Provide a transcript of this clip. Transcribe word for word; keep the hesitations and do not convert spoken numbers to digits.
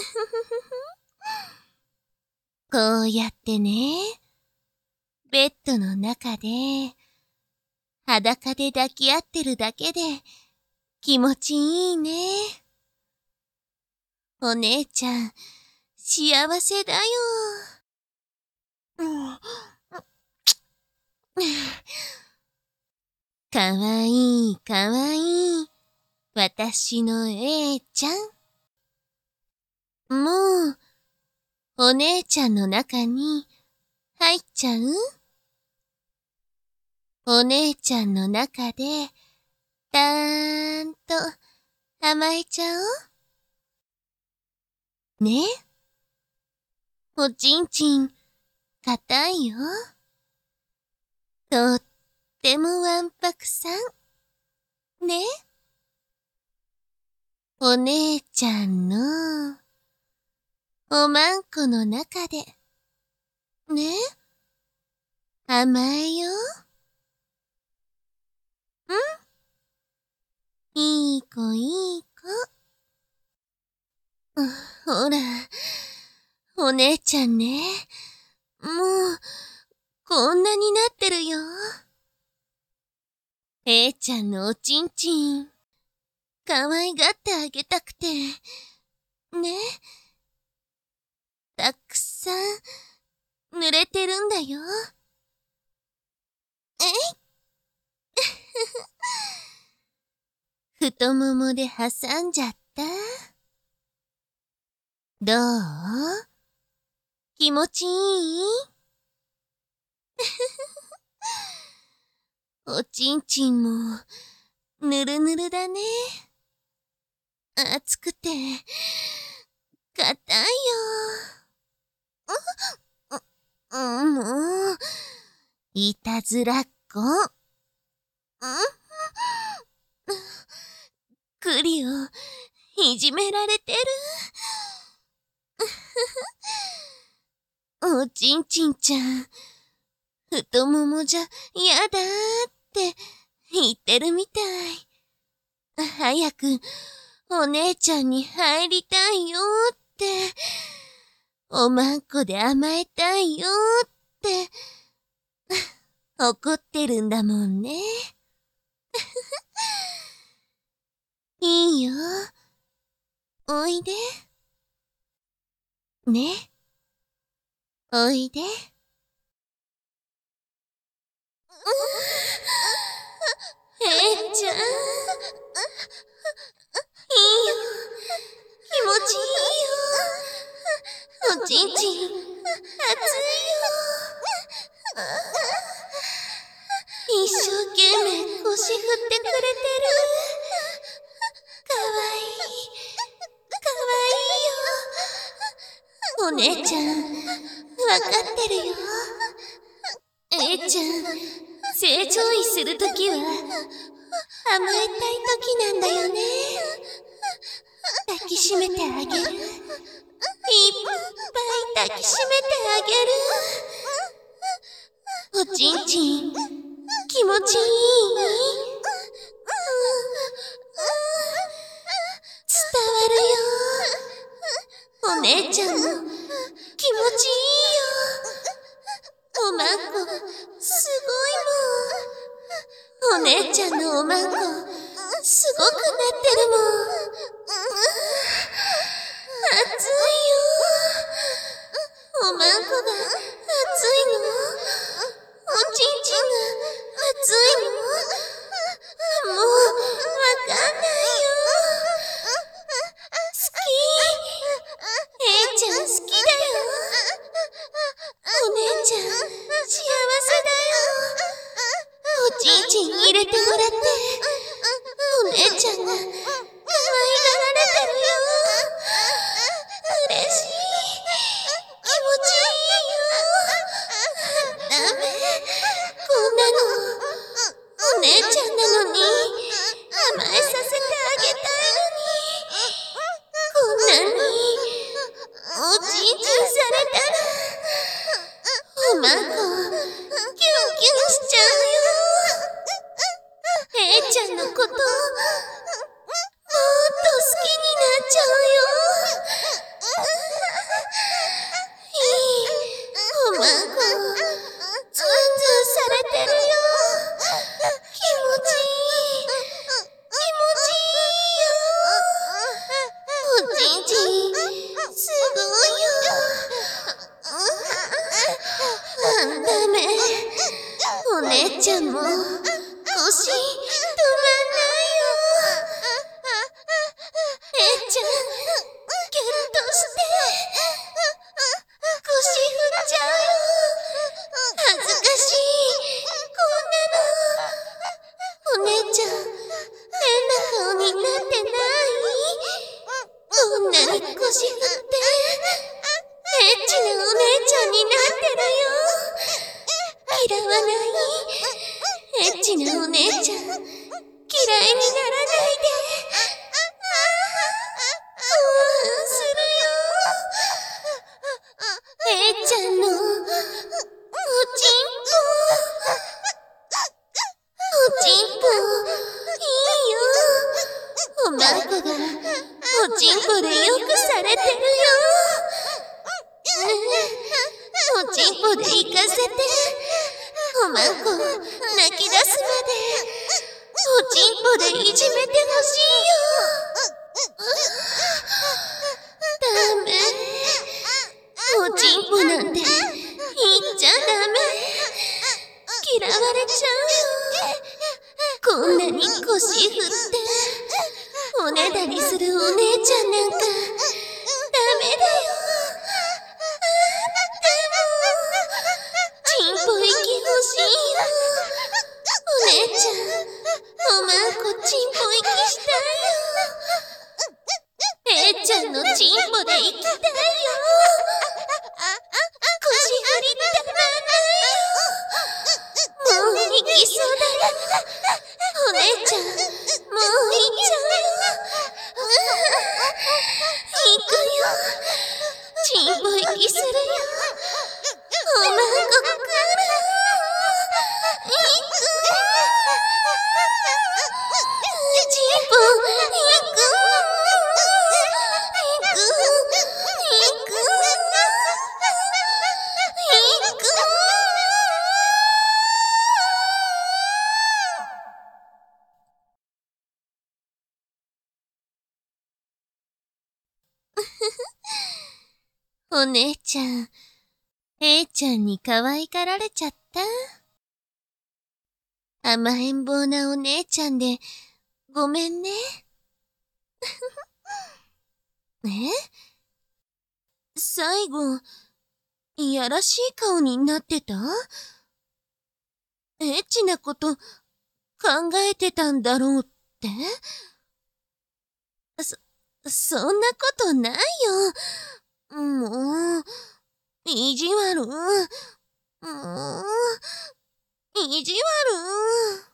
こうやってね、ベッドの中で、裸で抱き合ってるだけで気持ちいいね。お姉ちゃん、幸せだよ。かわいいかわいい、私のえいちゃん。もう、お姉ちゃんの中に入っちゃう？お姉ちゃんの中で、たーんと甘えちゃおう。ね？おちんちん、硬いよ。とってもわんぱくさん。ね？お姉ちゃんの、おまんこの中で、ね？甘えよ。ん？いい子いい子。ほら、お姉ちゃんね。もう、こんなになってるよ。えいちゃんのおちんちん、かわいがってあげたくて、ね。たくさん、濡れてるんだよ。えい太ももで挟んじゃった。どう？気持ちいい？おちんちんも、ぬるぬるだね。熱くて、硬いよ。う、う、もう、いたずらっ子。クリを、いじめられてる。おちんちんちゃん、太ももじゃ嫌だーって言ってるみたい。早くお姉ちゃんに入りたいよーって、おまんこで甘えたいよーって、怒ってるんだもんね。いいよ。おいで。ね。おいで。えいちゃん。いいよ。気持ちいいよ。おちんちん、熱いよ。一生懸命腰振ってくれてる。かわいい。かわいいよ。お姉ちゃん、わかってるよ。えいちゃん、正常位するときは、甘えたいときなんだよね。抱きしめてあげる。いっぱい抱きしめてあげる。おちんちん、気持ちいい？伝わるよ。お姉ちゃんも、気持ちいいよ。おまんこ、すごいもん。お姉ちゃんのおまんこ、すごくなってるもん。熱いよ。おまんこが熱いの？おちんちんが熱いの？もう、わかんないよ。好き。えいちゃん好き。 すごいよ。ダメ。お姉ちゃんも腰止まんないよ。えーちゃん、キャッとして。腰振っちゃうよ。恥ずかしい。こんなの。お姉ちゃん、変な顔になってない？こんなに腰振って、エッチなお姉ちゃんになってるよ。嫌わない？エッチなお姉ちゃん、嫌いにならないで。興奮するよ。えーちゃんの、おちんぽ。おちんぽ、いいよ。おまんこが、おちんぽでよくされてるよ。おちんぽで行かせて。おまんこ、泣き出すまで、おちんぽでいじめてほしいよ。ダメ。おちんぽなんて、言っちゃダメ。嫌われちゃうよ。こんなに腰振って、おねだりするお姉ちゃんなんか、ダメだよ。チンポ息欲しいよ。お姉ちゃん、おまんこチンポ息したいよ。えーちゃんのチンポで息きたいよ。腰振りたまんないよ。もう息そうだよ。お姉ちゃん、もう行っちゃうよ。行くよ。チンポ息するよ。おまんこ来る。行く。チンポ、行く。行く。行く。行く。お姉ちゃん、えーちゃんに可愛がられちゃった。甘えん坊なお姉ちゃんで、ごめんね。え？最後、いやらしい顔になってた？エッチなこと考えてたんだろうって？そ、そんなことないよ。もう、意地悪。もう、意地悪。